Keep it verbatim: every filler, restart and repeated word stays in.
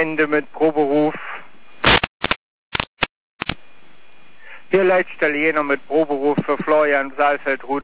Ende mit Proberuf. Hier letzter Jener mit Proberuf für Florian Saalfeld-Ruth.